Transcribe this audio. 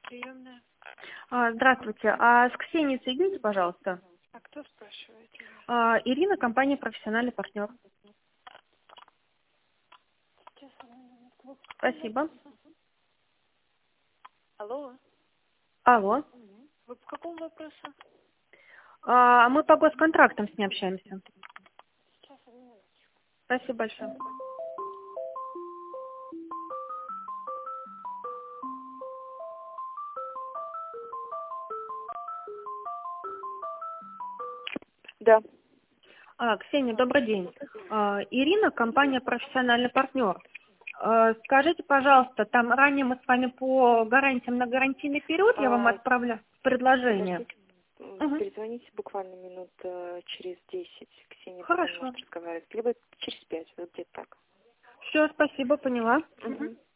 приемная. Здравствуйте. А с Ксенией соедините, пожалуйста. А кто спрашивает? Ирина, компания «Профессиональный партнер». Сейчас, одну минутку. Спасибо. Алло, Алло. вы по какому вопросу? Мы по госконтрактам с ней общаемся. Сейчас, одну минуточку. Спасибо большое. Да. Ксения, добрый день. Ирина, компания «Профессиональный партнер». Скажите, пожалуйста, там ранее мы с вами по гарантиям на гарантийный период я вам отправляю предложение. Подождите, Угу. перезвоните буквально минут через 10. Ксения пока не Хорошо. может разговаривать. Либо через 5, вот где-то так. Все, спасибо, поняла. Мгм.